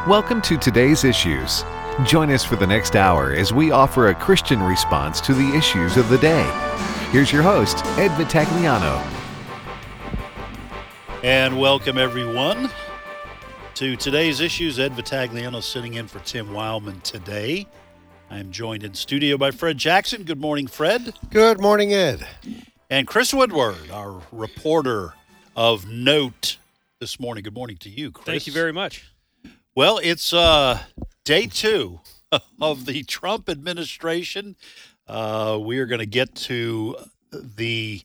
Welcome to Today's Issues. Join us for the next hour as we offer a Christian response to the issues of the day. Here's your host, Ed Vitagliano. And welcome, everyone, to Today's Issues. Ed Vitagliano sitting in for Tim Wildman today. I'm joined in studio by Fred Jackson. Good morning, Fred. Good morning, Ed. And Chris Woodward, our reporter of note this morning. Good morning to you, Chris. Thank you very much. Well, it's day 2 of the Trump administration. We are going to get to the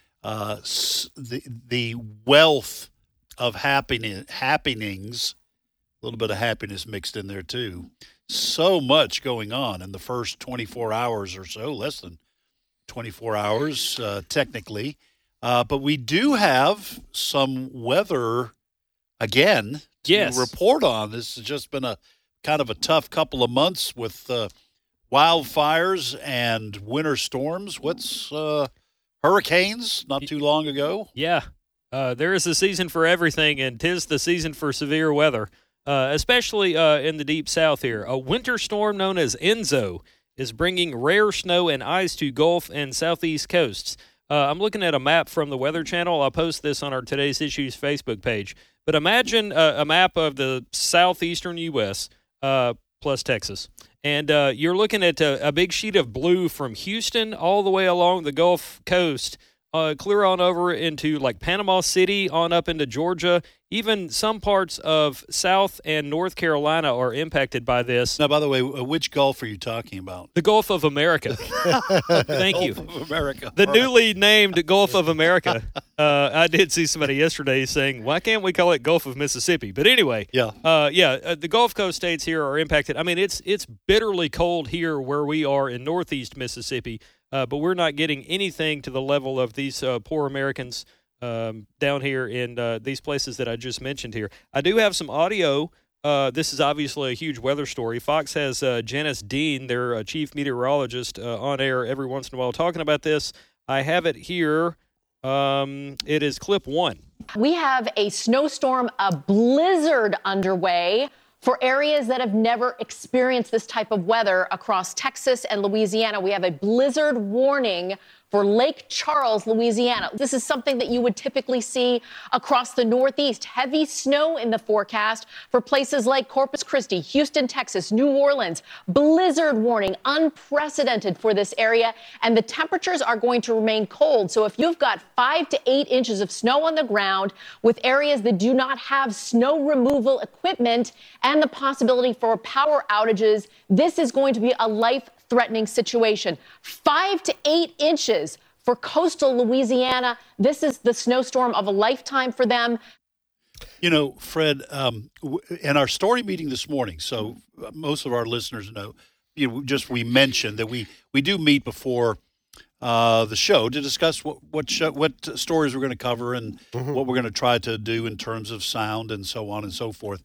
wealth of happenings, a little bit of happiness mixed in there too. So much going on in the first 24 hours or so, less than 24 hours technically. But we do have some weather again to report on. This has just been a kind of a tough couple of months with wildfires and winter storms. What's hurricanes not too long ago? Yeah, there is a season for everything, and 'tis the season for severe weather, especially in the deep south here. A winter storm known as Enzo is bringing rare snow and ice to Gulf and southeast coasts. I'm looking at a map from the Weather Channel. I'll post this on our Today's Issues Facebook page. But imagine a map of the southeastern U.S. Plus Texas. And you're looking at a big sheet of blue from Houston all the way along the Gulf Coast, clear on over into like Panama City, on up into Georgia. Even some parts of South and North Carolina are impacted by this. Now, by the way, which Gulf are you talking about? The Gulf of America. Thank you. Gulf of America. The newly named Gulf of America. I did see somebody yesterday saying, why can't we call it Gulf of Mississippi? But anyway, the Gulf Coast states here are impacted. I mean, it's bitterly cold here where we are in northeast Mississippi, but we're not getting anything to the level of these poor Americans down here in these places that I just mentioned here. I do have some audio. This is obviously a huge weather story. Fox has Janice Dean, their chief meteorologist, on air every once in a while talking about this. I have it here. It is clip 1. We have a snowstorm, a blizzard underway for areas that have never experienced this type of weather across Texas and Louisiana. We have a blizzard warning for Lake Charles, Louisiana. This is something that you would typically see across the Northeast. Heavy snow in the forecast for places like Corpus Christi, Houston, Texas, New Orleans. Blizzard warning, unprecedented for this area. And the temperatures are going to remain cold. So if you've got 5 to 8 inches of snow on the ground with areas that do not have snow removal equipment and the possibility for power outages, this is going to be a life-threatening situation. 5 to 8 inches for coastal Louisiana. This is the snowstorm of a lifetime for them. You know, Fred, in our story meeting this morning, so most of our listeners know, we mentioned that we do meet before the show to discuss what stories we're going to cover and what we're going to try to do in terms of sound and so on and so forth.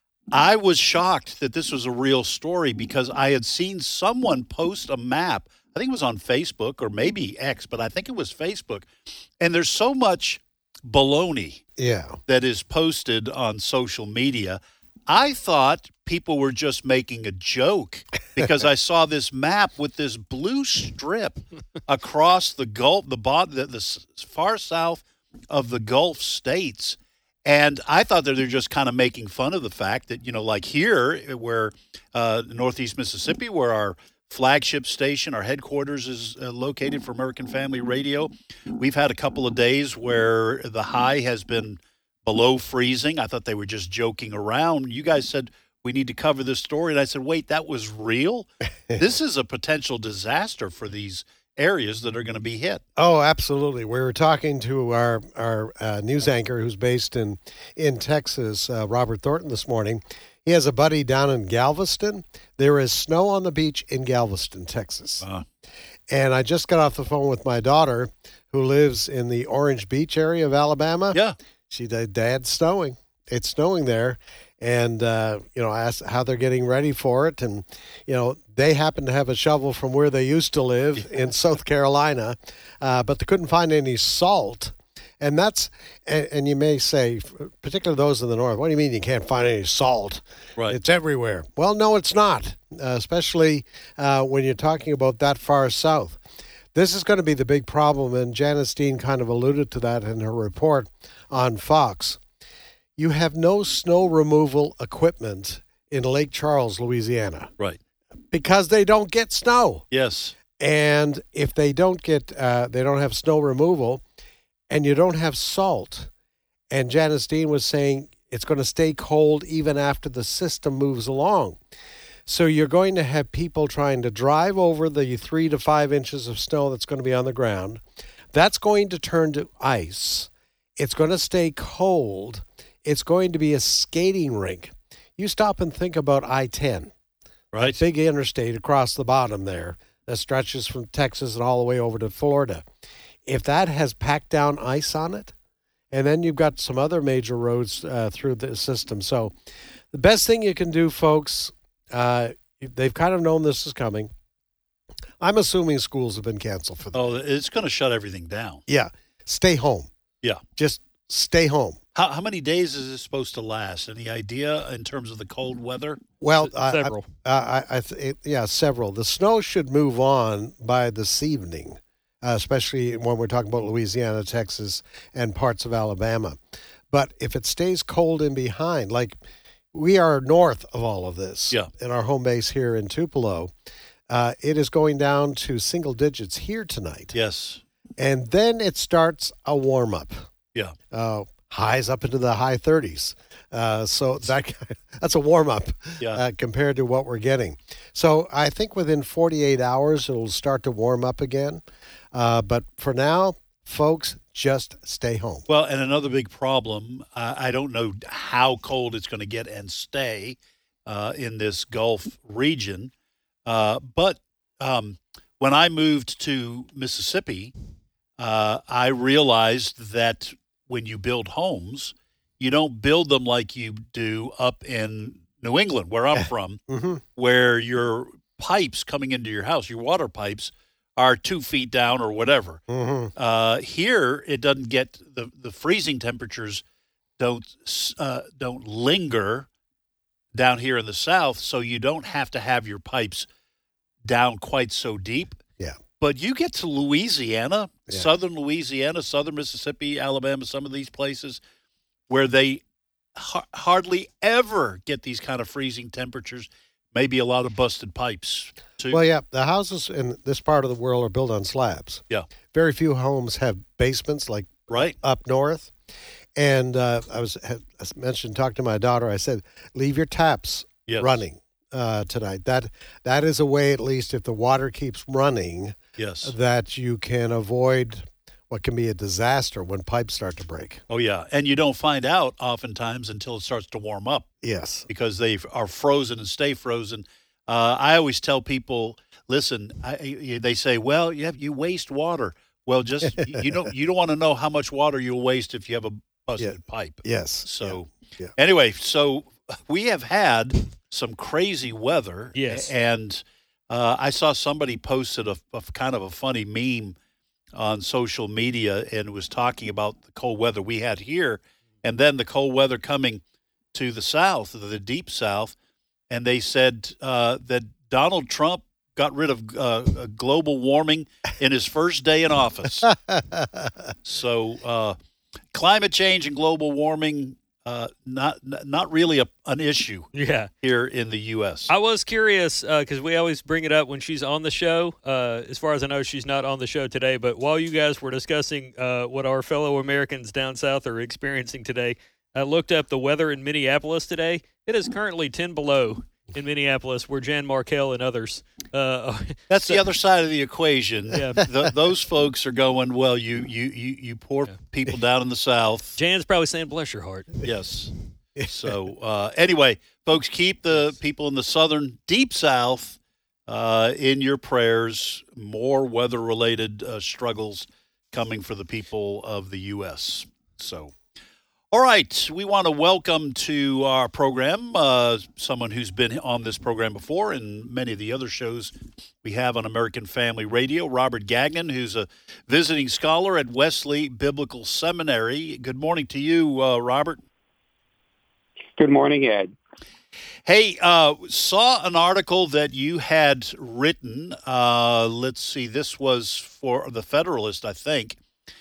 I was shocked that this was a real story because I had seen someone post a map. I think it was on Facebook or maybe X, but I think it was Facebook. And there's so much baloney that is posted on social media. I thought people were just making a joke because I saw this map with this blue strip across the Gulf, the far south of the Gulf states. And I thought that they're just kind of making fun of the fact that, like here, where Northeast Mississippi, where our flagship station, our headquarters is located for American Family Radio, we've had a couple of days where the high has been below freezing. I thought they were just joking around. You guys said we need to cover this story. And I said, wait, that was real? This is a potential disaster for these areas that are going to be hit. Oh, absolutely. We were talking to our news anchor who's based in Texas, Robert Thornton, this morning. He has a buddy down in Galveston. There is snow on the beach in Galveston, Texas. And I just got off the phone with my daughter who lives in the Orange Beach area of Alabama. Yeah. She said, Dad's snowing. It's snowing there. And, I asked how they're getting ready for it. And, they happen to have a shovel from where they used to live in South Carolina, but they couldn't find any salt. And and you may say, particularly those in the north, what do you mean you can't find any salt? Right. It's everywhere. Well, no, it's not, especially when you're talking about that far south. This is going to be the big problem, and Janice Dean kind of alluded to that in her report on Fox. You have no snow removal equipment in Lake Charles, Louisiana. Right. Because they don't get snow. Yes. And if they don't have snow removal, and you don't have salt, and Janice Dean was saying it's going to stay cold even after the system moves along. So you're going to have people trying to drive over the 3 to 5 inches of snow that's going to be on the ground. That's going to turn to ice. It's going to stay cold. It's going to be a skating rink. You stop and think about I-10. Right. Big interstate across the bottom there that stretches from Texas and all the way over to Florida. If that has packed down ice on it, and then you've got some other major roads through the system. So the best thing you can do, folks, they've kind of known this is coming. I'm assuming schools have been canceled for them. Oh, it's going to shut everything down. Yeah. Stay home. Yeah. Just stay home. How many days is this supposed to last? Any idea in terms of the cold weather? Well, Several. Several. The snow should move on by this evening, especially when we're talking about Louisiana, Texas, and parts of Alabama. But if it stays cold in behind, like we are north of all of this, in our home base here in Tupelo, it is going down to single digits here tonight. Yes. And then it starts a warm-up. Yeah. Highs up into the high 30s. So that's a warm-up compared to what we're getting. So I think within 48 hours, it'll start to warm up again. But for now, folks, just stay home. Well, and another big problem, I don't know how cold it's going to get and stay in this Gulf region. But when I moved to Mississippi, I realized that when you build homes, you don't build them like you do up in New England, where I'm from, where your pipes coming into your house, your water pipes, are 2 feet down or whatever. Here, it doesn't get the freezing temperatures don't linger down here in the South, so you don't have to have your pipes down quite so deep. Yeah. But you get to Louisiana, southern Louisiana, southern Mississippi, Alabama, some of these places where they hardly ever get these kind of freezing temperatures, maybe a lot of busted pipes too. Well, yeah, the houses in this part of the world are built on slabs. Yeah. Very few homes have basements like up north. And I mentioned, talking to my daughter, I said, leave your taps running tonight. That is a way, at least if the water keeps running, that you can avoid what can be a disaster when pipes start to break. Oh, yeah. And you don't find out oftentimes until it starts to warm up. Yes. Because they are frozen and stay frozen. I always tell people, listen, they say, well, you waste water. Well, just you don't want to know how much water you'll waste if you have a busted pipe. Yes. So anyway, so we have had some crazy weather. Yes. And I saw somebody posted a kind of a funny meme on social media and was talking about the cold weather we had here and then the cold weather coming to the South, the deep South. And they said that Donald Trump got rid of global warming in his first day in office. So climate change and global warming, not really an issue here in the U.S. I was curious because we always bring it up when she's on the show. As far as I know, she's not on the show today. But while you guys were discussing what our fellow Americans down south are experiencing today, I looked up the weather in Minneapolis today. It is currently 10 below in Minneapolis, where Jan Markell and others. That's the other side of the equation. Yeah. Those folks are going, well, you poor people down in the South. Jan's probably saying, bless your heart. Yes. So anyway, folks, keep the people in the southern deep South in your prayers. More weather-related struggles coming for the people of the U.S. So, All right, we want to welcome to our program someone who's been on this program before and many of the other shows we have on American Family Radio, Robert Gagnon, who's a visiting scholar at Wesley Biblical Seminary. Good morning to you, Robert. Good morning, Ed. Hey, saw an article that you had written. Let's see, this was for the Federalist, I think.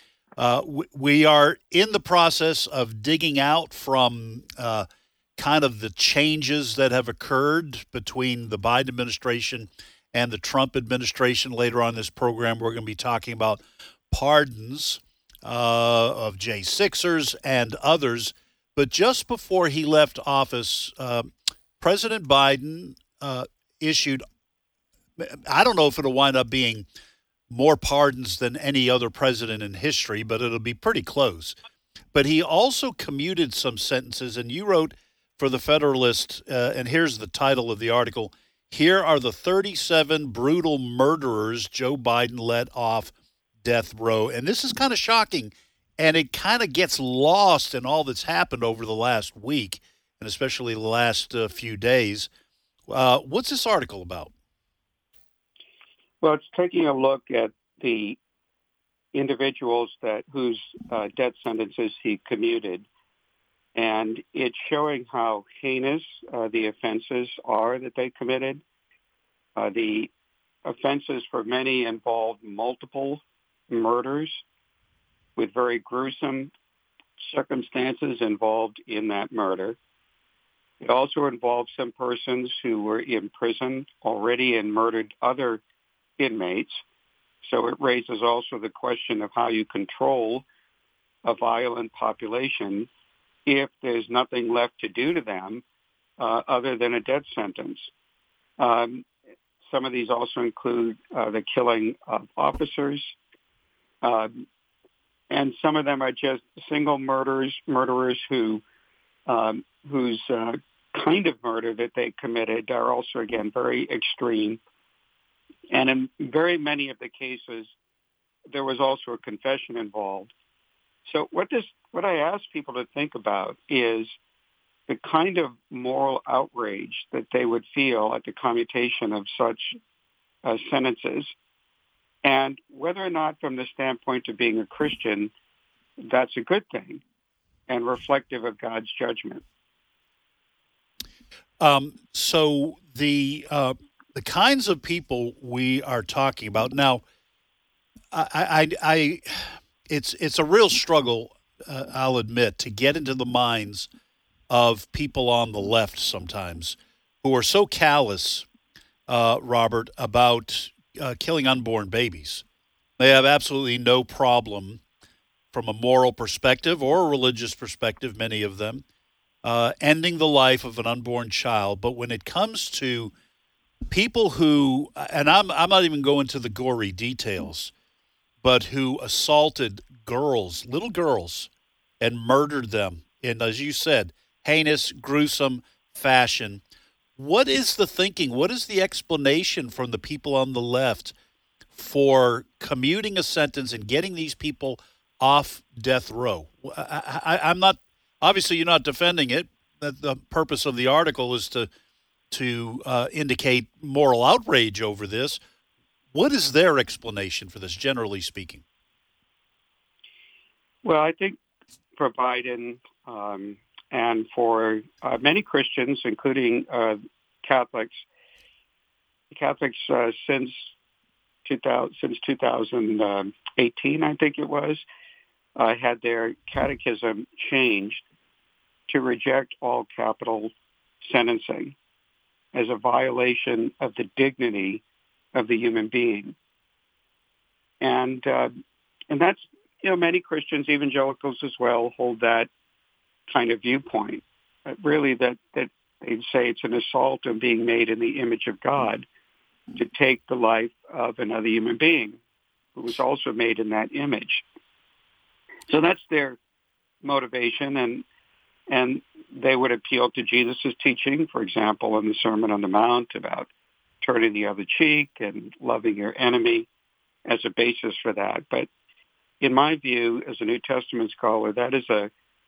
We are in the process of digging out from kind of the changes that have occurred between the Biden administration and the Trump administration. Later on in this program, we're going to be talking about pardons of J6ers and others. But just before he left office, President Biden issued, I don't know if it'll wind up being more pardons than any other president in history, but it'll be pretty close. But he also commuted some sentences, and you wrote for the Federalist, and here's the title of the article, "Here are the 37 brutal murderers Joe Biden let off death row." And this is kind of shocking, and it kind of gets lost in all that's happened over the last week, and especially the last few days. What's this article about? Well, it's taking a look at the individuals whose death sentences he commuted, and it's showing how heinous the offenses are that they committed. The offenses for many involved multiple murders with very gruesome circumstances involved in that murder. It also involved some persons who were in prison already and murdered other inmates. So it raises also the question of how you control a violent population if there's nothing left to do to them other than a death sentence. Some of these also include the killing of officers, and some of them are just single murderers whose kind of murder that they committed are also, again, very extreme. And in very many of the cases, there was also a confession involved. So what I ask people to think about is the kind of moral outrage that they would feel at the commutation of such sentences, and whether or not from the standpoint of being a Christian, that's a good thing and reflective of God's judgment. So the kinds of people we are talking about now, it's a real struggle, I'll admit, to get into the minds of people on the left sometimes who are so callous, Robert, about killing unborn babies. They have absolutely no problem from a moral perspective or a religious perspective, many of them, ending the life of an unborn child. But when it comes to people who, and I'm not even going to the gory details, but who assaulted girls, little girls, and murdered them in, as you said, heinous, gruesome fashion. What is the thinking? What is the explanation from the people on the left for commuting a sentence and getting these people off death row? I'm not, obviously you're not defending it. The purpose of the article is to indicate moral outrage over this. What is their explanation for this, generally speaking? Well, I think for Biden and for many Christians, including Catholics since 2018, I think it was, had their catechism changed to reject all capital sentencing as a violation of the dignity of the human being. And that's, many Christians, evangelicals as well, hold that kind of viewpoint. Really that they say it's an assault on being made in the image of God to take the life of another human being who was also made in that image. So that's their motivation, and they would appeal to Jesus' teaching, for example, in the Sermon on the Mount about turning the other cheek and loving your enemy as a basis for that. But in my view, as a New Testament scholar, that is a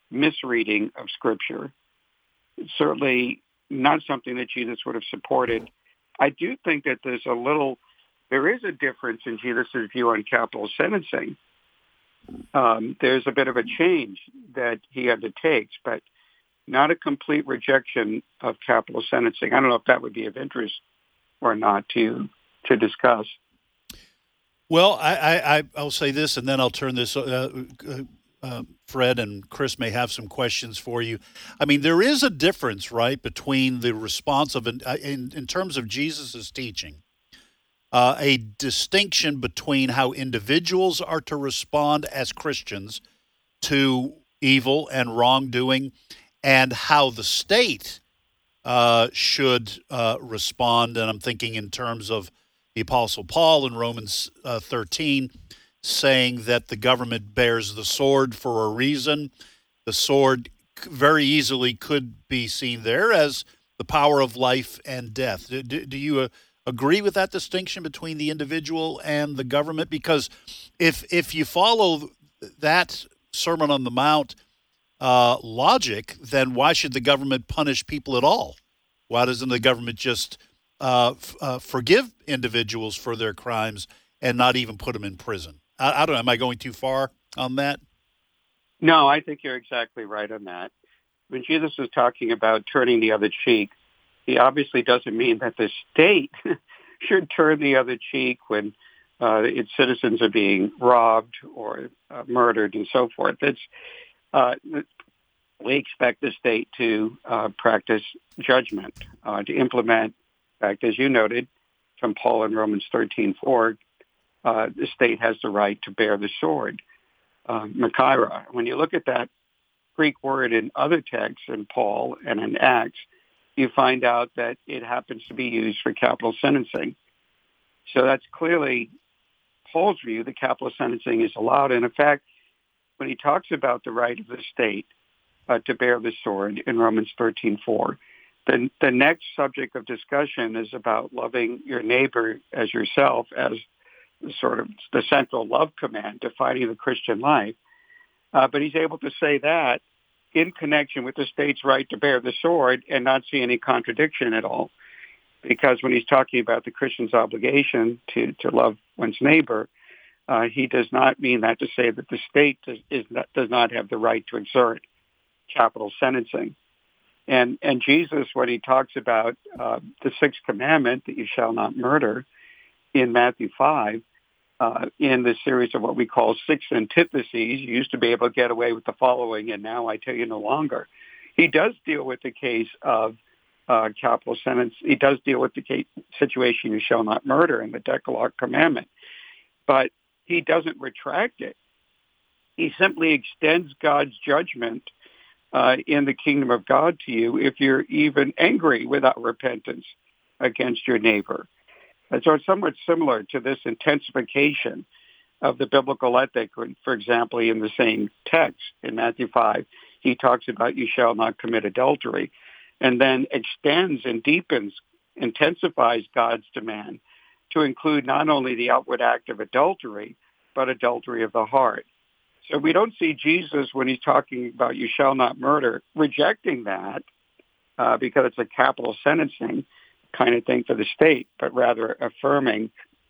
misreading of Scripture. It's certainly not something that Jesus would have supported. I do think that there is a difference in Jesus' view on capital sentencing. There's a bit of a change that he undertakes, but not a complete rejection of capital sentencing. I don't know if that would be of interest or not to discuss. Well, I'll say this, and then I'll turn this. Fred and Chris may have some questions for you. I mean, there is a difference, right, between the response of, in terms of Jesus' teaching, a distinction between how individuals are to respond as Christians to evil and wrongdoing, and how the state should respond. And I'm thinking in terms of the Apostle Paul in Romans 13, saying that the government bears the sword for a reason. The sword very easily could be seen there as the power of life and death. Do you agree with that distinction between the individual and the government? Because if you follow that Sermon on the Mount logic, then why should the government punish people at all? Why doesn't the government just forgive individuals for their crimes and not even put them in prison? I don't know. Am I going too far on that? No, I think you're exactly right on that. When Jesus is talking about turning the other cheek, he obviously doesn't mean that the state should turn the other cheek when its citizens are being robbed or murdered and so forth. We expect the state to practice judgment, to implement. In fact, as you noted from Paul in Romans 13:4, the state has the right to bear the sword, Makaira. When you look at that Greek word in other texts in Paul and in Acts, you find out that it happens to be used for capital sentencing. So that's clearly Paul's view that capital sentencing is allowed. And in fact, when he talks about the right of the state to bear the sword in Romans 13:4, the next subject of discussion is about loving your neighbor as yourself, as sort of the central love command defining the Christian life. But he's able to say that in connection with the state's right to bear the sword and not see any contradiction at all. Because when he's talking about the Christian's obligation to love one's neighbor, he does not mean that to say that the state does not have the right to exert capital sentencing. And Jesus, when he talks about the sixth commandment, that you shall not murder, in Matthew 5, in the series of what we call six antitheses, you used to be able to get away with the following, and now I tell you no longer. He does deal with the case of capital sentence. He does deal with the situation, you shall not murder, in the Decalogue commandment. But he doesn't retract it. He simply extends God's judgment in the kingdom of God to you if you're even angry without repentance against your neighbor. And so it's somewhat similar to this intensification of the biblical ethic. For example, in the same text in Matthew 5, he talks about you shall not commit adultery, and then extends and deepens, intensifies God's demand to include not only the outward act of adultery, but adultery of the heart. So we don't see Jesus, when he's talking about you shall not murder, rejecting that because it's a capital sentencing kind of thing for the state, but rather affirming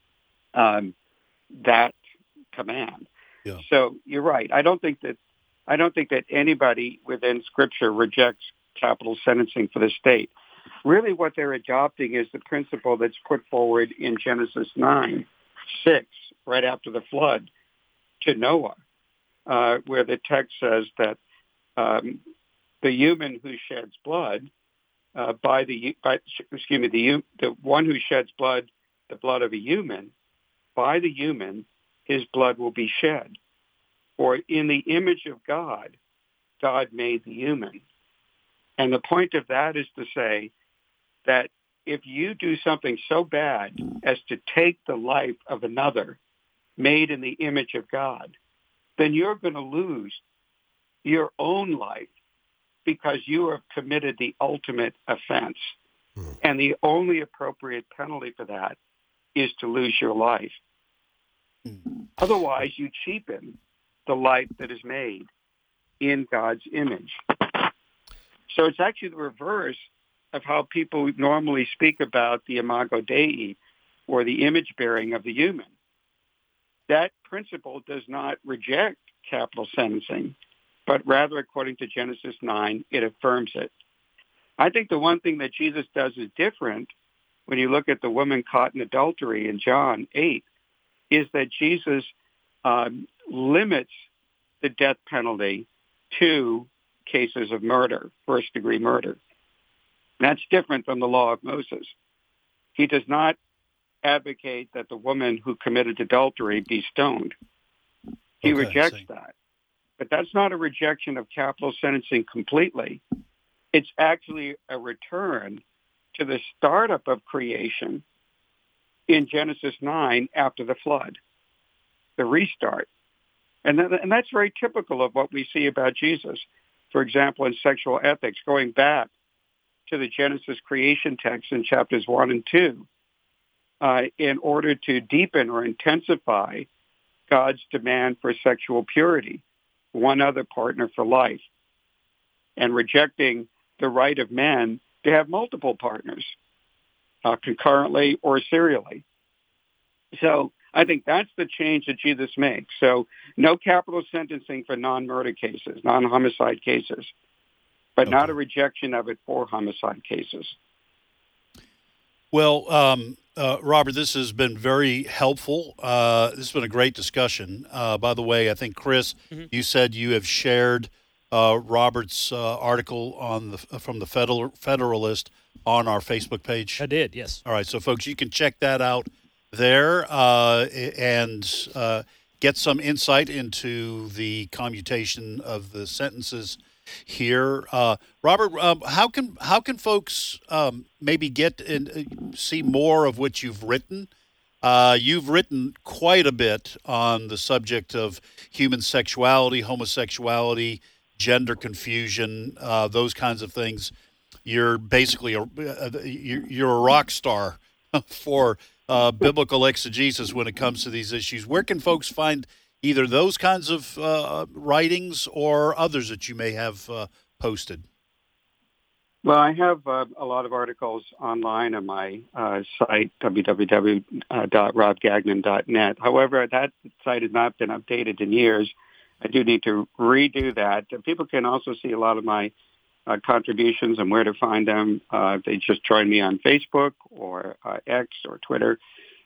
that command. Yeah. So you're right. I don't think that anybody within Scripture rejects capital sentencing for the state. Really, what they're adopting is the principle that's put forward in Genesis 9:6, right after the flood, to Noah, where the text says that the human who sheds blood, the one who sheds blood, the blood of a human, by the human, his blood will be shed. For in the image of God, God made the human. And the point of that is to say that if you do something so bad as to take the life of another made in the image of God, then you're going to lose your own life because you have committed the ultimate offense. And the only appropriate penalty for that is to lose your life. Otherwise, you cheapen the life that is made in God's image. So it's actually the reverse of how people normally speak about the imago Dei, or the image bearing of the human. That principle does not reject capital sentencing, but rather, according to Genesis 9, it affirms it. I think the one thing that Jesus does is different when you look at the woman caught in adultery in John 8, is that Jesus limits the death penalty to cases of murder, first-degree murder. That's different from the law of Moses. He does not advocate that the woman who committed adultery be stoned. He rejects that. But that's not a rejection of capital sentencing completely. It's actually a return to the startup of creation in Genesis 9 after the flood, the restart. And that's very typical of what we see about Jesus. For example, in sexual ethics, going back to the Genesis creation text in chapters 1 and 2, in order to deepen or intensify God's demand for sexual purity, one other partner for life, and rejecting the right of men to have multiple partners, concurrently or serially. So I think that's the change that Jesus makes. So no capital sentencing for non-murder cases, non-homicide cases, but not a rejection of it for homicide cases. Well, Robert, this has been very helpful. This has been a great discussion. By the way, I think, Chris, you said you have shared Robert's article from the Federalist on our Facebook page. I did, yes. All right, so folks, you can check that out there and get some insight into the commutation of the sentences here. Robert, how can folks maybe get and see more of what you've written? You've written quite a bit on the subject of human sexuality, homosexuality, gender confusion, those kinds of things. You're basically you're a rock star for biblical exegesis when it comes to these issues. Where can folks find either those kinds of writings or others that you may have posted? Well, I have a lot of articles online on my site, www.robgagnon.net. However, that site has not been updated in years. I do need to redo that. People can also see a lot of my contributions and where to find them. They just join me on Facebook or X or Twitter.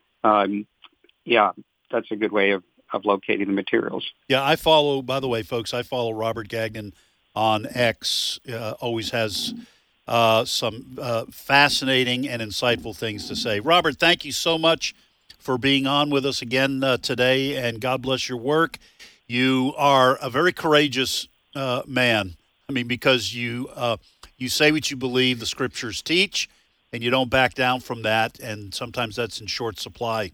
Yeah, that's a good way of locating the materials. Yeah, by the way, folks, I follow Robert Gagnon on X. Always has some fascinating and insightful things to say. Robert, thank you so much for being on with us again today, and God bless your work. You are a very courageous man. I mean, because you say what you believe the Scriptures teach, and you don't back down from that, and sometimes that's in short supply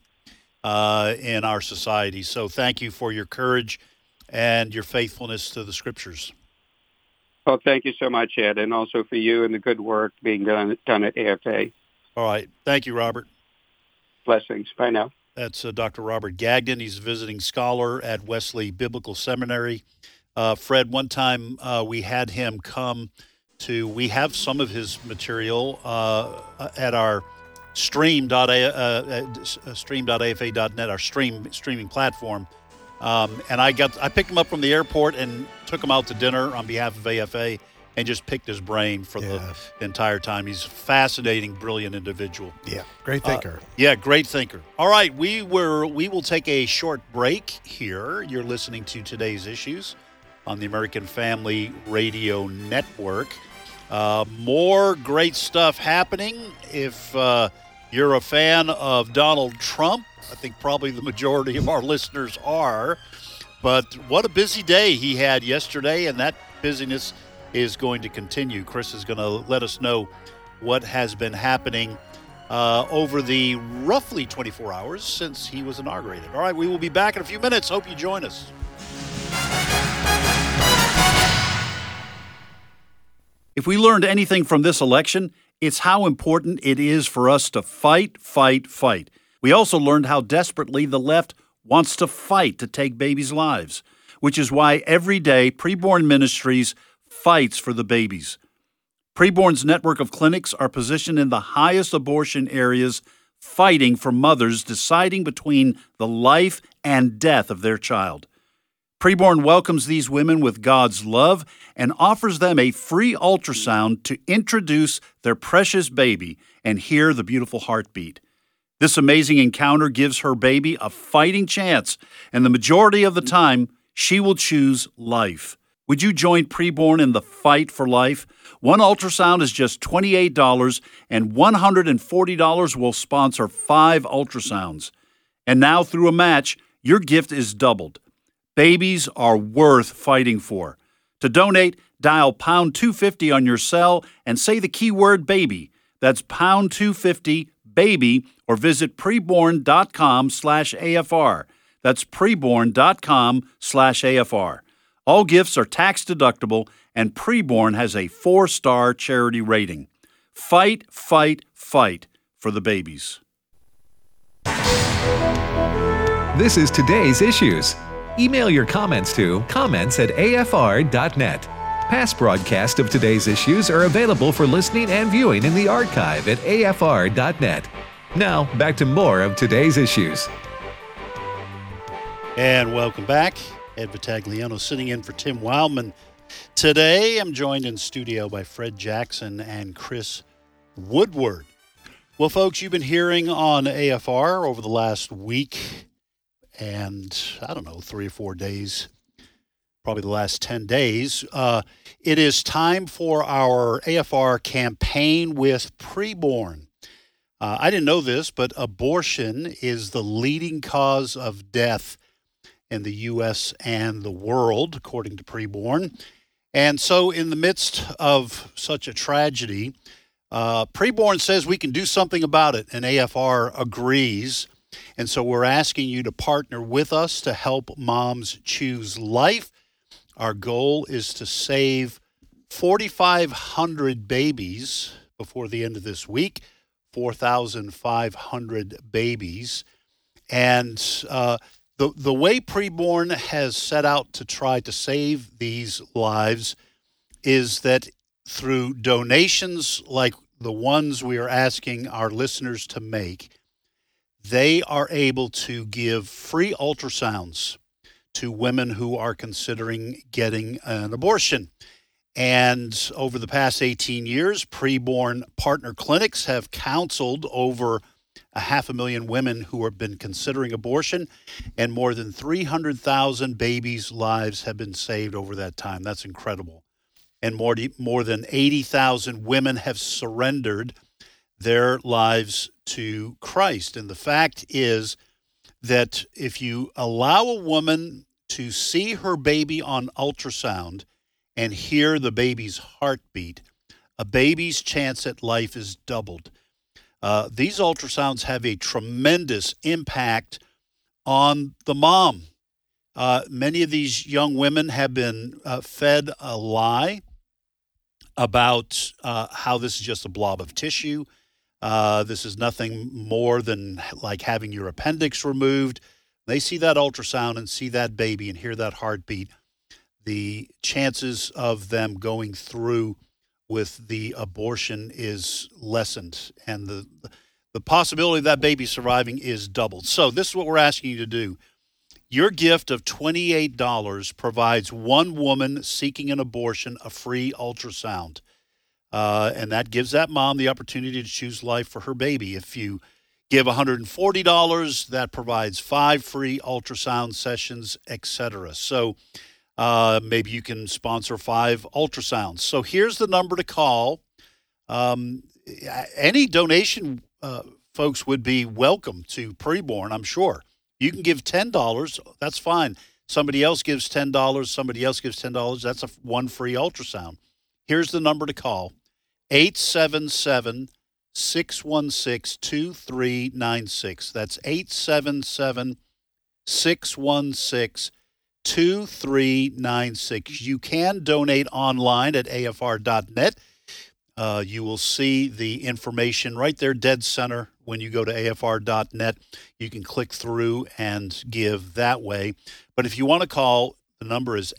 in our society. So thank you for your courage and your faithfulness to the Scriptures. Well, thank you so much, Ed, and also for you and the good work being done at AFA. All right. Thank you, Robert. Blessings. Bye now. That's Dr. Robert Gagnon. He's a visiting scholar at Wesley Biblical Seminary. Fred, one time we had him come we have some of his material at our stream.afa.net, our streaming platform. And I picked him up from the airport and took him out to dinner on behalf of AFA and just picked his brain for the entire time. He's a fascinating, brilliant individual. Yeah, great thinker. Great thinker. All right, we will take a short break here. You're listening to Today's Issues on the American Family Radio Network. More great stuff happening. If you're a fan of Donald Trump, I think probably the majority of our listeners are. But what a busy day he had yesterday, and that busyness is going to continue. Chris is going to let us know what has been happening over the roughly 24 hours since he was inaugurated. All right, we will be back in a few minutes. Hope you join us. If we learned anything from this election, it's how important it is for us to fight, fight, fight. We also learned how desperately the left wants to fight to take babies' lives. which is why every day Preborn Ministries fights for the babies. Preborn's network of clinics are positioned in the highest abortion areas, fighting for mothers deciding between the life and death of their child. Preborn welcomes these women with God's love and offers them a free ultrasound to introduce their precious baby and hear the beautiful heartbeat. This amazing encounter gives her baby a fighting chance, and the majority of the time, she will choose life. Would you join Preborn in the fight for life? One ultrasound is just $28, and $140 will sponsor 5 ultrasounds. And now, through a match, your gift is doubled. Babies are worth fighting for. To donate, dial pound 250 on your cell and say the keyword baby. That's pound 250 baby, or visit preborn.com/AFR. That's preborn.com/AFR. All gifts are tax deductible, and Preborn has a 4-star charity rating. Fight, fight, fight for the babies. This is today's issues. Email your comments to comments@afr.net. Past broadcasts of today's issues are available for listening and viewing in the archive at afr.net. Now, back to more of today's issues. And welcome back. Ed Vitagliano sitting in for Tim Wildman. Today, I'm joined in studio by Fred Jackson and Chris Woodward. Well, folks, you've been hearing on AFR over the last week and, 3 or 4 days, probably the last 10 days. It is time for our AFR campaign with Preborn. I didn't know this, but abortion is the leading cause of death in the U.S. and the world, according to Preborn. And so in the midst of such a tragedy, Preborn says we can do something about it, and AFR agrees. And so we're asking you to partner with us to help moms choose life. Our goal is to save 4,500 babies before the end of this week, 4,500 babies. And the way Preborn has set out to try to save these lives is that through donations like the ones we are asking our listeners to make, they are able to give free ultrasounds to women who are considering getting an abortion. And over the past 18 years, Preborn partner clinics have counseled over 500,000 women who have been considering abortion, and more than 300,000 babies' lives have been saved over that time. That's incredible. And more than 80,000 women have surrendered their lives to Christ. And the fact is that if you allow a woman to see her baby on ultrasound and hear the baby's heartbeat, a baby's chance at life is doubled. These ultrasounds have a tremendous impact on the mom. Many of these young women have been fed a lie about how this is just a blob of tissue. This is nothing more than like having your appendix removed. They see that ultrasound and see that baby and hear that heartbeat. The chances of them going through with the abortion is lessened, and the possibility of that baby surviving is doubled. So this is what we're asking you to do. Your gift of $28 provides one woman seeking an abortion a free ultrasound. And that gives that mom the opportunity to choose life for her baby. If you give $140, that provides 5 free ultrasound sessions, etc. So maybe you can sponsor 5 ultrasounds. So here's the number to call. Any donation, folks, would be welcome to Preborn, I'm sure. You can give $10. That's fine. Somebody else gives $10. Somebody else gives $10. That's one free ultrasound. Here's the number to call. 877-616-2396. That's 877-616-2396. You can donate online at afr.net. You will see the information right there, dead center, when you go to afr.net. You can click through and give that way. But if you want to call, The number is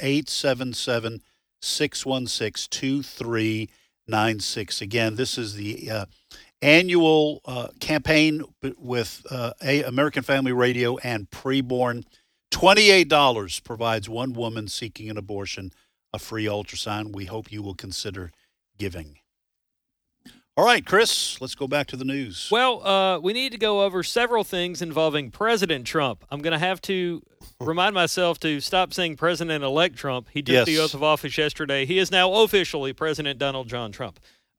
877-616-2396. Again, this is the annual campaign with American Family Radio and Preborn. $28 provides one woman seeking an abortion a free ultrasound. We hope you will consider giving. All right, Chris, let's go back to the news. Well, we need to go over several things involving President Trump. I'm going to have to remind myself to stop saying President-elect Trump. He took the oath of office yesterday. He is now officially President Donald John Trump.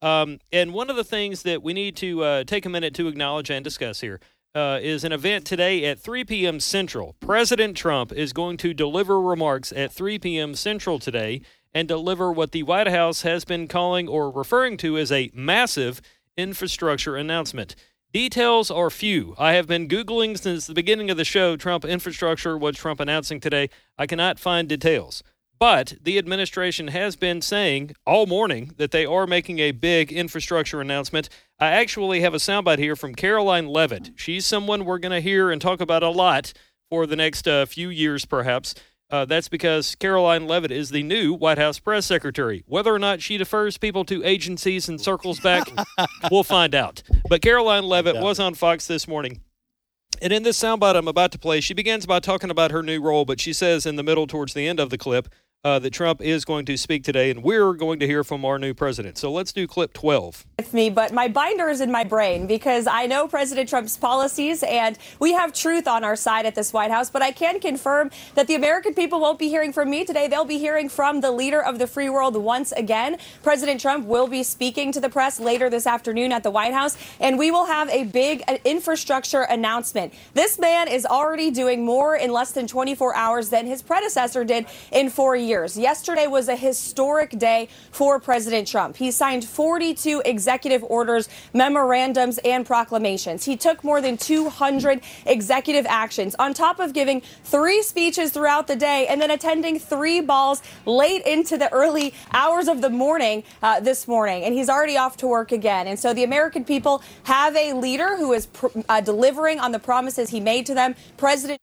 And one of the things that we need to take a minute to acknowledge and discuss here is an event today at 3 p.m. Central. President Trump is going to deliver remarks at 3 p.m. Central today and deliver what the White House has been calling or referring to as a massive infrastructure announcement. Details are few. I have been Googling since the beginning of the show, Trump infrastructure, what's Trump announcing today. I cannot find details. But the administration has been saying all morning that they are making a big infrastructure announcement. I actually have a soundbite here from Caroline Leavitt. She's someone we're going to hear and talk about a lot for the next few years, perhaps. That's because Caroline Leavitt is the new White House press secretary. Whether or not she defers people to agencies and circles back, we'll find out. But Caroline Leavitt was on Fox this morning. And in this soundbite I'm about to play, she begins by talking about her new role, but she says in the middle towards the end of the clip that Trump is going to speak today, and we're going to hear from our new president. So let's do clip 12. With me, but my binder is in my brain because I know President Trump's policies and we have truth on our side at this White House, but I can confirm that the American people won't be hearing from me today. They'll be hearing from the leader of the free world once again. President Trump will be speaking to the press later this afternoon at the White House, and we will have a big infrastructure announcement. This man is already doing more in less than 24 hours than his predecessor did in 4 years. Yesterday was a historic day for President Trump. He signed 42 executive orders, memorandums, and proclamations. He took more than 200 executive actions on top of giving 3 speeches throughout the day and then attending 3 balls late into the early hours of the morning this morning. And he's already off to work again. And so the American people have a leader who is delivering on the promises he made to them. President.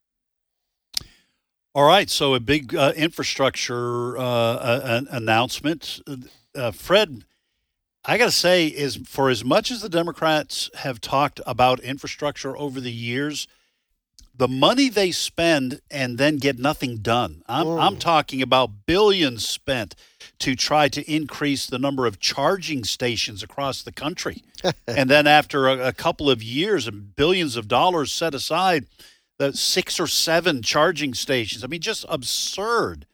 All right, so a big infrastructure announcement. Fred, I got to say, is for as much as the Democrats have talked about infrastructure over the years, the money they spend and then get nothing done. I'm talking about billions spent to try to increase the number of charging stations across the country. And then after a couple of years and billions of dollars set aside, the 6 or 7 charging stations. I mean, just absurd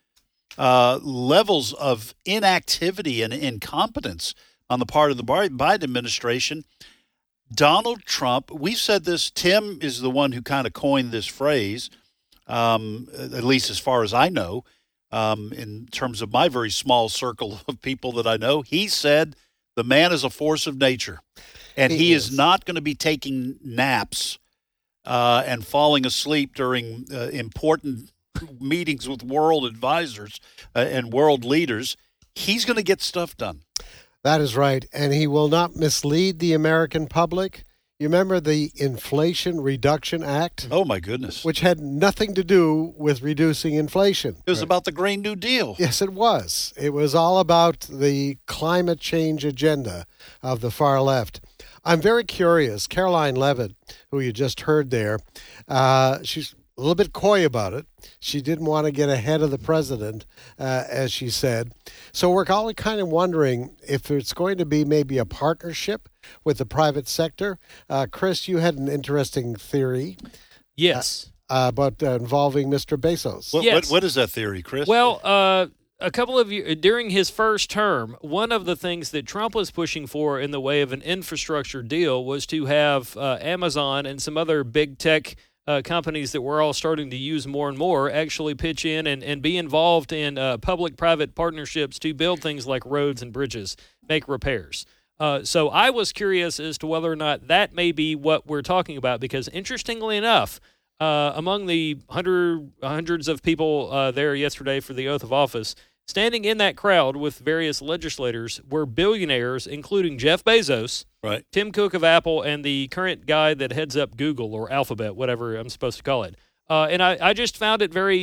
levels of inactivity and incompetence on the part of the Biden administration. Donald Trump, we've said this, Tim is the one who kind of coined this phrase, at least as far as I know, in terms of my very small circle of people that I know. He said the man is a force of nature, and he is not going to be taking naps and falling asleep during important meetings with world advisors and world leaders. He's going to get stuff done. That is right. And he will not mislead the American public. You remember the Inflation Reduction Act? Oh, my goodness. Which had nothing to do with reducing inflation. It was about the Green New Deal. Yes, it was. It was all about the climate change agenda of the far left. I'm very curious. Caroline Leavitt, who you just heard there, she's a little bit coy about it. She didn't want to get ahead of the president, as she said. So we're all kind of wondering if it's going to be maybe a partnership with the private sector. Chris, you had an interesting theory. Yes. About involving Mr. Bezos. What is that theory, Chris? Well, a couple of years during his first term, one of the things that Trump was pushing for in the way of an infrastructure deal was to have Amazon and some other big tech companies that we're all starting to use more and more actually pitch in and be involved in public-private partnerships to build things like roads and bridges, make repairs. So I was curious as to whether or not that may be what we're talking about, because interestingly enough, among the hundreds of people there yesterday for the oath of office, standing in that crowd with various legislators were billionaires, including Jeff Bezos, right, Tim Cook of Apple, and the current guy that heads up Google or Alphabet, whatever I'm supposed to call it. And I just found it very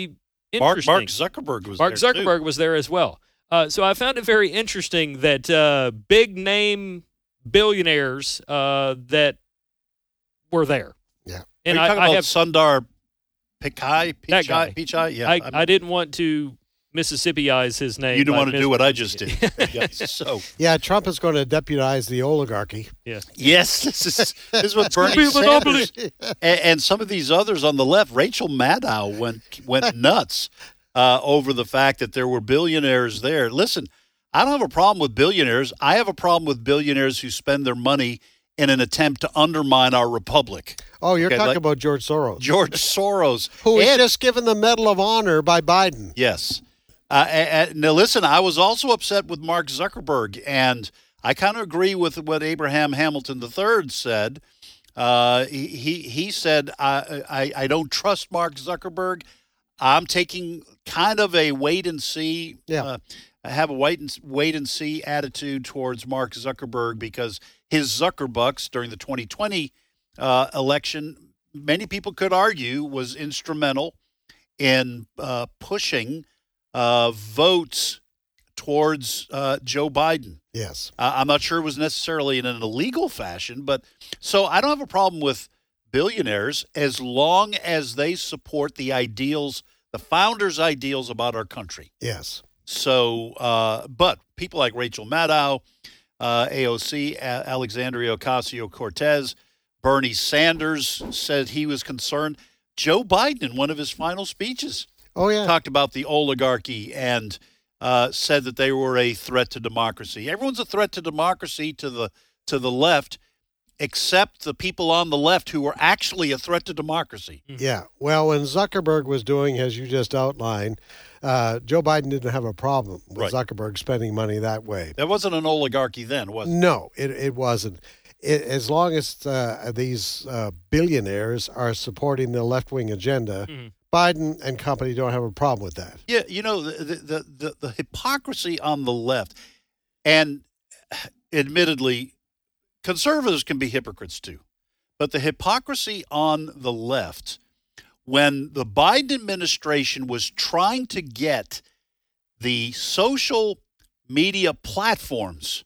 Mark interesting. Zuckerberg was Mark there, Zuckerberg too. was there as well. So I found it very interesting that big name billionaires that were there. Yeah. And Are you talking I about have Sundar That guy. Pichai? Yeah. I didn't want to Mississippi-ize his name. You didn't by want to do what I just did. Yeah, so Yeah, Trump is going to deputize the oligarchy. yes, this is what Bernie be a monopoly. Sanders and some of these others on the left. Rachel Maddow went nuts over the fact that there were billionaires there. Listen, I don't have a problem with billionaires. I have a problem with billionaires who spend their money in an attempt to undermine our republic. Oh, you're Okay, talking like about George Soros. George Soros, who was and- just given the Medal of Honor by Biden. Yes. Now, listen, I was also upset with Mark Zuckerberg, and I kind of agree with what Abraham Hamilton III said. He said, I don't trust Mark Zuckerberg. I'm taking kind of a wait and see. Yeah. I have a wait and see attitude towards Mark Zuckerberg because his Zuckerbucks during the 2020 election, many people could argue, was instrumental in pushing votes towards Joe Biden. Yes. I'm not sure it was necessarily in an illegal fashion, but so I don't have a problem with billionaires as long as they support the ideals, the founders' ideals about our country. Yes. So, but people like Rachel Maddow, AOC, Alexandria Ocasio-Cortez, Bernie Sanders said he was concerned. Joe Biden, in one of his final speeches, Oh, yeah. talked about the oligarchy and said that they were a threat to democracy. Everyone's a threat to democracy to the left, except the people on the left who are actually a threat to democracy. Yeah. Well, when Zuckerberg was doing, as you just outlined, Joe Biden didn't have a problem with Right. Zuckerberg spending money that way. There wasn't an oligarchy then, was it? No, it wasn't. As long as these billionaires are supporting the left-wing agenda, Biden and company don't have a problem with that. Yeah, you know, the hypocrisy on the left, and admittedly, conservatives can be hypocrites too, but the hypocrisy on the left, when the Biden administration was trying to get the social media platforms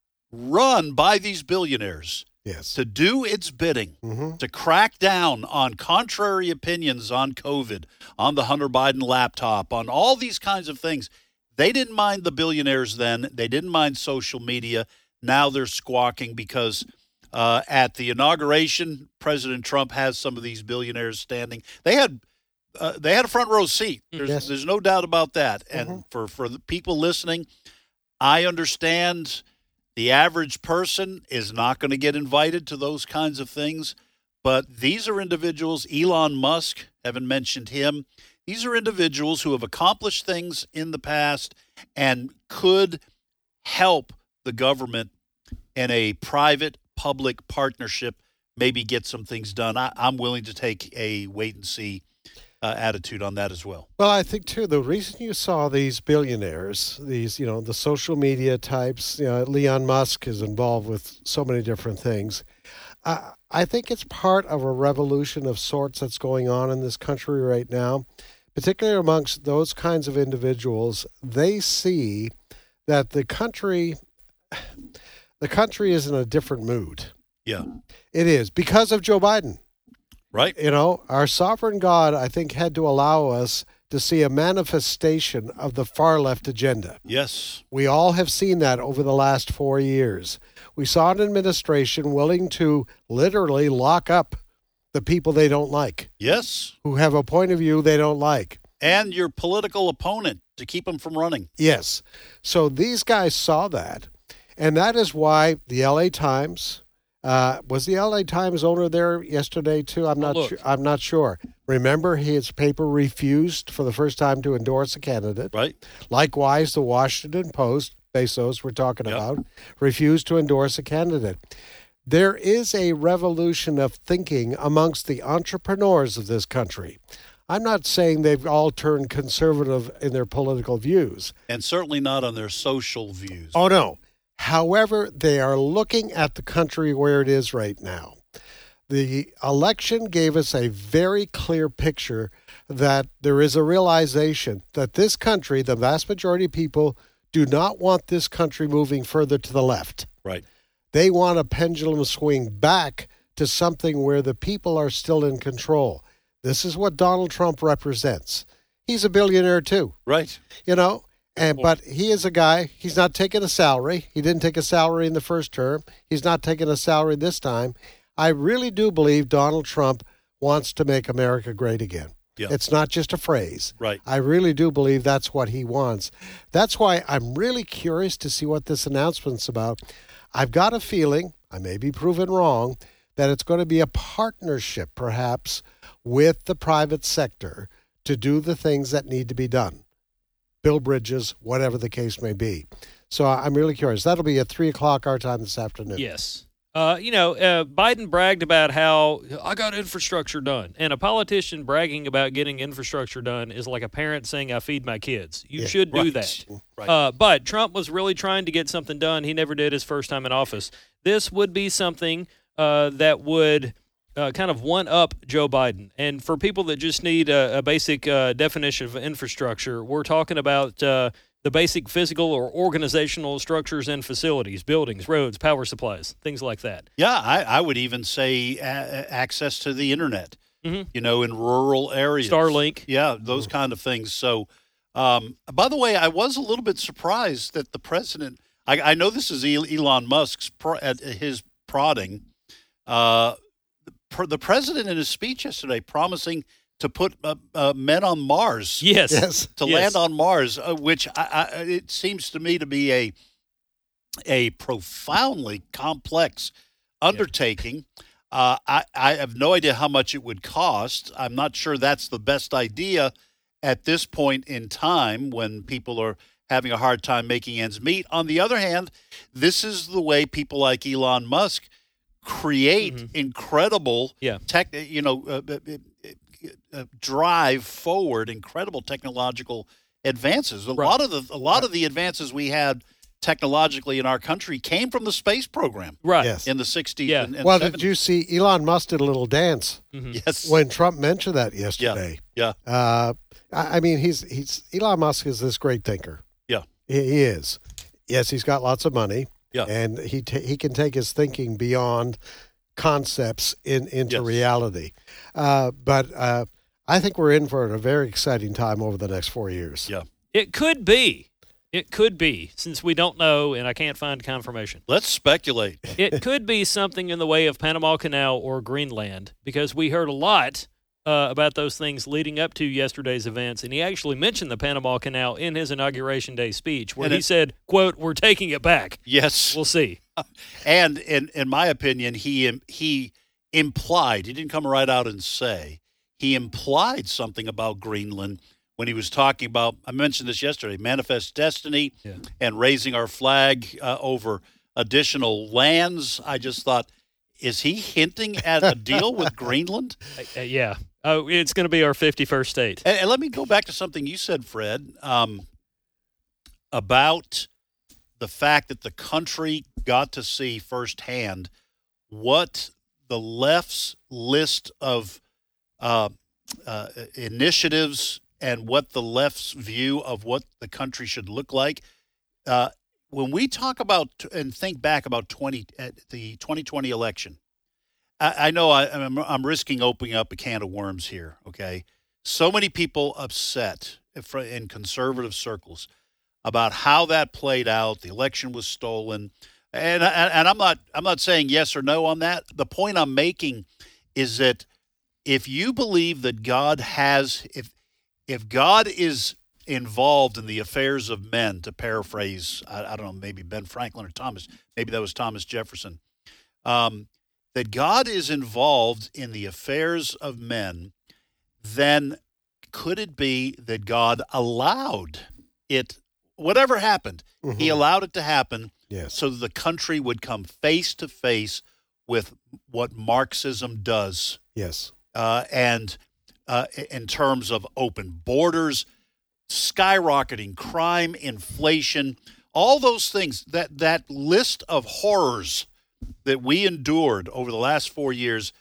run by these billionaires Yes. to do its bidding, Mm-hmm. to crack down on contrary opinions on COVID, on the Hunter Biden laptop, on all these kinds of things. They didn't mind the billionaires then. They didn't mind social media. Now they're squawking because at the inauguration, President Trump has some of these billionaires standing. They had a front row seat. Yes. There's no doubt about that. And for the people listening, I understand the average person is not going to get invited to those kinds of things, but these are individuals. Elon Musk, haven't mentioned him. These are individuals who have accomplished things in the past and could help the government in a private-public partnership maybe get some things done. I'm willing to take a wait-and-see attitude on that as well. Well, I think, too, the reason you saw these billionaires, these, the social media types, Elon Musk is involved with so many different things. I think it's part of a revolution of sorts that's going on in this country right now, particularly amongst those kinds of individuals. They see that the country is in a different mood. Yeah. It is because of Joe Biden. Right? Our sovereign God, I think, had to allow us to see a manifestation of the far left agenda. Yes. We all have seen that over the last 4 years. We saw an administration willing to literally lock up the people they don't like, Yes. who have a point of view they don't like. And your political opponent to keep them from running. Yes. So these guys saw that. And that is why the LA Times, was the LA Times owner there yesterday too? I'm not sure. Remember, his paper refused for the first time to endorse a candidate. Right. Likewise, the Washington Post, Bezos we're talking about, refused to endorse a candidate. There is a revolution of thinking amongst the entrepreneurs of this country. I'm not saying they've all turned conservative in their political views. And certainly not on their social views. Oh, no. However, they are looking at the country where it is right now. The election gave us a very clear picture that there is a realization that this country, the vast majority of people, do not want this country moving further to the left. Right. They want a pendulum swing back to something where the people are still in control. This is what Donald Trump represents. He's a billionaire too. Right. But he is a guy, he's not taking a salary. He didn't take a salary in the first term. He's not taking a salary this time. I really do believe Donald Trump wants to make America great again. Yeah. It's not just a phrase. Right. I really do believe that's what he wants. That's why I'm really curious to see what this announcement's about. I've got a feeling, I may be proven wrong, that it's going to be a partnership perhaps with the private sector to do the things that need to be done. Build bridges, whatever the case may be. So I'm really curious. That'll be at 3 o'clock our time this afternoon. Yes. Biden bragged about how I got infrastructure done. And a politician bragging about getting infrastructure done is like a parent saying, I feed my kids. You should do that. Right. But Trump was really trying to get something done. He never did his first time in office. This would be something that would kind of one-up Joe Biden. And for people that just need a basic definition of infrastructure, we're talking about the basic physical or organizational structures and facilities, buildings, roads, power supplies, things like that. Yeah, I would even say access to the internet, in rural areas. Starlink. Yeah, those kind of things. So, by the way, I was a little bit surprised that the president, I know this is Elon Musk's his prodding, the president in his speech yesterday promising to put men on Mars. Yes. To land on Mars, which it seems to me to be a profoundly complex undertaking. I have no idea how much it would cost. I'm not sure that's the best idea at this point in time when people are having a hard time making ends meet. On the other hand, this is the way people like Elon Musk create incredible drive forward incredible technological advances. A lot of the advances we had technologically in our country came from the space program, right? Yes. In the 60s. Yeah. And Well, 70s. did you see Elon Musk did a little dance Yes. when Trump mentioned that yesterday? Yeah. I mean, he's Elon Musk is this great thinker. Yeah. He is. Yes, he's got lots of money. Yeah. And he can take his thinking beyond concepts into reality. But I think we're in for a very exciting time over the next 4 years. Yeah. It could be. It could be, since we don't know and I can't find confirmation. Let's speculate. It could be something in the way of Panama Canal or Greenland, because we heard a lot about those things leading up to yesterday's events, and he actually mentioned the Panama Canal in his Inauguration Day speech, where he said, quote, "We're taking it back." Yes. We'll see. And in my opinion, he implied, he didn't come right out and say, he implied something about Greenland when he was talking about, I mentioned this yesterday, manifest destiny and raising our flag over additional lands. I just thought, is he hinting at a deal with Greenland? Yeah. Oh, it's going to be our 51st state. And let me go back to something you said, Fred, about the fact that the country got to see firsthand what the left's list of initiatives and what the left's view of what the country should look like. When we talk about and think back about the 2020 election, I know I'm risking opening up a can of worms here, okay? So many people upset in conservative circles about how that played out. The election was stolen. And I'm not saying yes or no on that. The point I'm making is that if you believe that God has, if God is involved in the affairs of men, to paraphrase, I don't know, maybe Ben Franklin or Thomas, maybe that was Thomas Jefferson, that God is involved in the affairs of men, then could it be that God allowed it, whatever happened, he allowed it to happen so that the country would come face to face with what Marxism does? Yes. And in terms of open borders, skyrocketing crime, inflation, all those things, that list of horrors that we endured over the last 4 years,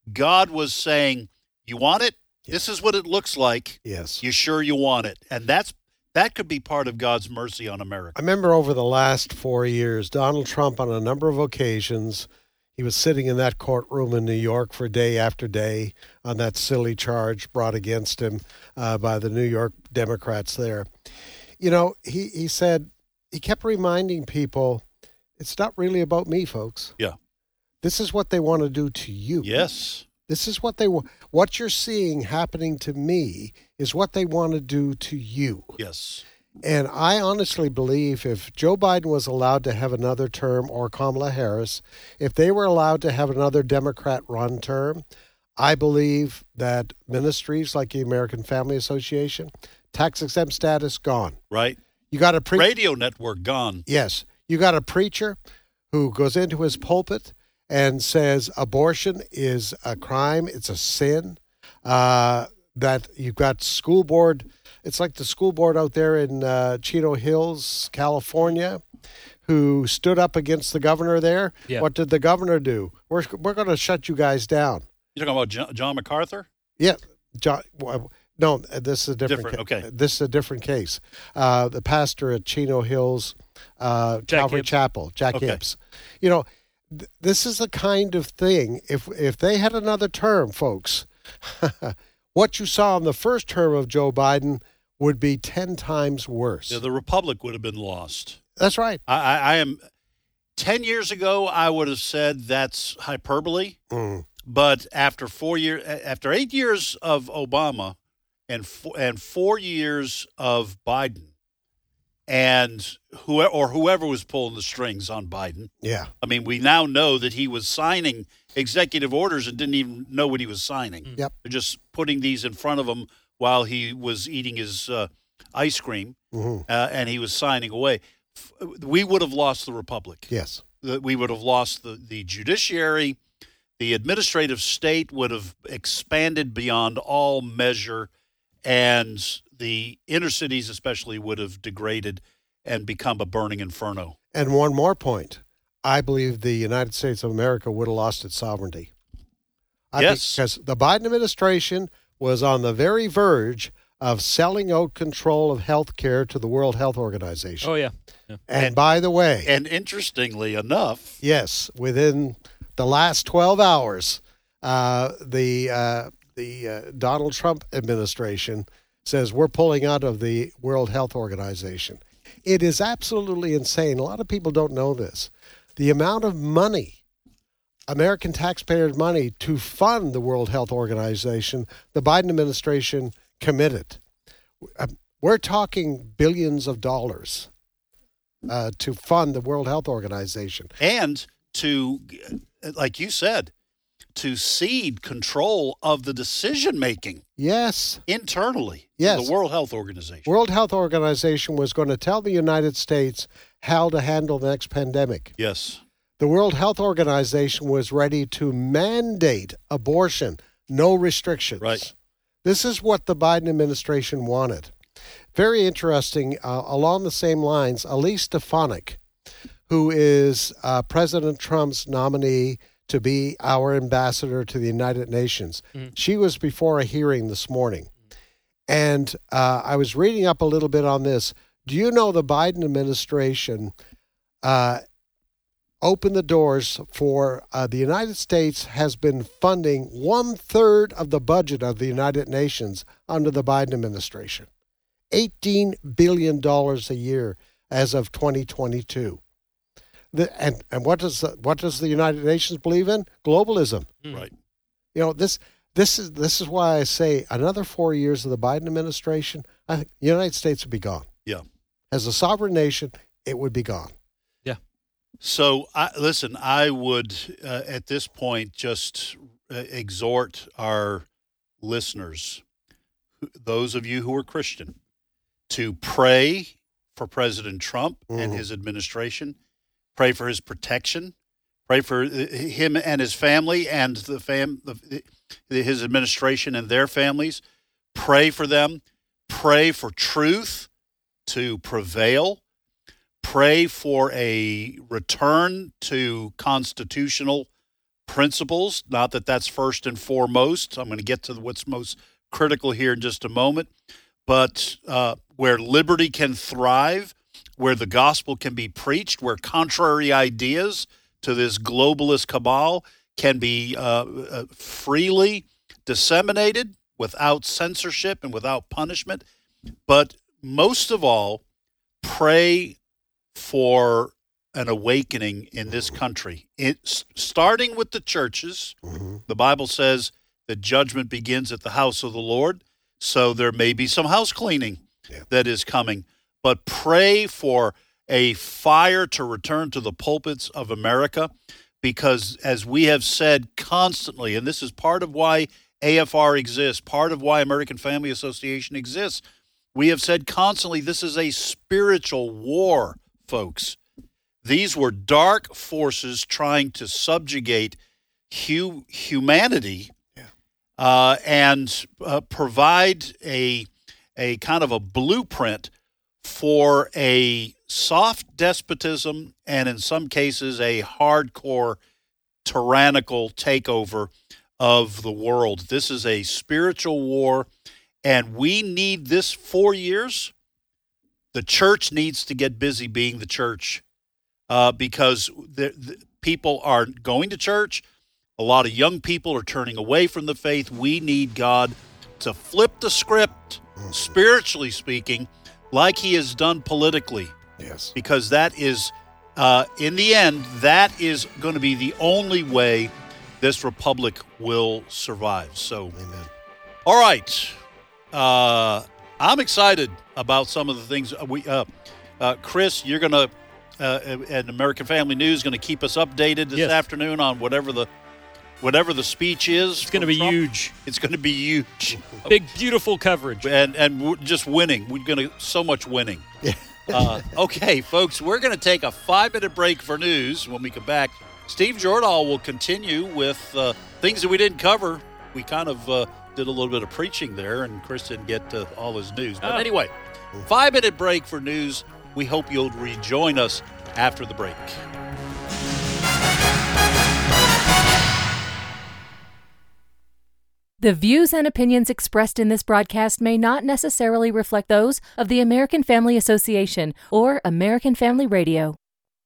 God was saying, you want it? This is what it looks like. Yes. You sure you want it? And that could be part of God's mercy on America. I remember over the last 4 years, Donald Trump, on a number of occasions, he was sitting in that courtroom in New York for day after day on that silly charge brought against him by the New York Democrats there. You know, he said, he kept reminding people, it's not really about me, folks. Yeah. This is what they want to do to you. Yes. This is what they want. What you're seeing happening to me is what they want to do to you. Yes. And I honestly believe if Joe Biden was allowed to have another term, or Kamala Harris, if they were allowed to have another Democrat-run term, I believe that ministries like the American Family Association, tax-exempt status, gone. Right. You got a radio network gone. Yes. You got a preacher who goes into his pulpit and says abortion is a crime, it's a sin, that you've got school board. It's like the school board out there in Chino Hills, California, who stood up against the governor there. Yeah. What did the governor do? We're going to shut you guys down. You're talking about John MacArthur? Yeah. No, this is a different okay. This is a different case. The pastor at Chino Hills, Calvary Hibbs. Chapel, Jack Okay. Hibbs. You know, this is the kind of thing, if they had another term, folks, what you saw in the first term of Joe Biden would be 10 times worse. Yeah, the Republic would have been lost. That's right. I am 10 years ago, I would have said that's hyperbole. But after 8 years of Obama and 4 years of Biden, and whoever was pulling the strings on Biden, Yeah. I mean, we now know that he was signing executive orders and didn't even know what he was signing. Yep. They're just putting these in front of him while he was eating his ice cream, and he was signing away. We would have lost the Republic. Yes. We would have lost the judiciary. The administrative state would have expanded beyond all measure, and the inner cities especially would have degraded and become a burning inferno. And one more point. I believe the United States of America would have lost its sovereignty. Yes. Because the Biden administration was on the very verge of selling out control of health care to the World Health Organization. Oh, yeah. And by the way, And interestingly enough, yes, within the last 12 hours, the Donald Trump administration says we're pulling out of the World Health Organization. It is absolutely insane. A lot of people don't know this. The amount of money, American taxpayers' money, to fund the World Health Organization, the Biden administration committed. We're talking billions of dollars to fund the World Health Organization. and to, like you said, to cede control of the decision-making Yes. internally to Yes. the World Health Organization. World Health Organization was going to tell the United States how to handle the next pandemic. Yes. The World Health Organization was ready to mandate abortion, no restrictions. Right. This is what the Biden administration wanted. Very interesting. Along the same lines, Elise Stefanik, who is President Trump's nominee to be our ambassador to the United Nations. She was before a hearing this morning. And I was reading up a little bit on this. Do you know the Biden administration opened the doors for the United States has been funding 1/3 of the budget of the United Nations under the Biden administration. $18 billion a year as of 2022. And what does the United Nations believe in? Globalism. Right. You know, this is why I say another 4 years of the Biden administration, I think the United States would be gone. Yeah. As a sovereign nation, it would be gone. So, I would, at this point, just exhort our listeners, those of you who are Christian, to pray for President Trump and his administration, pray for his protection, pray for him and his family and his administration and their families. Pray for them. Pray for truth to prevail. Pray for a return to constitutional principles. Not that that's first and foremost. I'm going to get to what's most critical here in just a moment. But where liberty can thrive, where the gospel can be preached, where contrary ideas to this globalist cabal can be freely disseminated without censorship and without punishment. But most of all, pray for an awakening in this country. Starting with the churches. Mm-hmm. The Bible says that judgment begins at the house of the Lord. So there may be some house cleaning that is coming. But pray for a fire to return to the pulpits of America, because as we have said constantly, and this is part of why AFR exists, part of why American Family Association exists, we have said constantly this is a spiritual war, folks. These were dark forces trying to subjugate humanity and provide a kind of a blueprint for a soft despotism and in some cases a hardcore tyrannical takeover of the world. This is a spiritual war, and we need this 4 years. The church needs to get busy being the church because the people are going to church. A lot of young people are turning away from the faith. We need God to flip the script, spiritually speaking, like he has done politically. Yes. Because that is, in the end, that is going to be the only way this republic will survive. So, amen. All right. I'm excited about some of the things. Chris, you're going to, at American Family News, going to keep us updated this afternoon on whatever the speech is. It's going to be Trump. huge. It's going to be huge. Big, beautiful coverage. And we're just winning. We're going to so much winning. Okay, folks, we're going to take a 5-minute break for news. When we come back, Steve Jordahl will continue with things that we didn't cover. We kind of did a little bit of preaching there, and Chris didn't get to all his news. But anyway, 5-minute break for news. We hope you'll rejoin us after the break. The views and opinions expressed in this broadcast may not necessarily reflect those of the American Family Association or American Family Radio.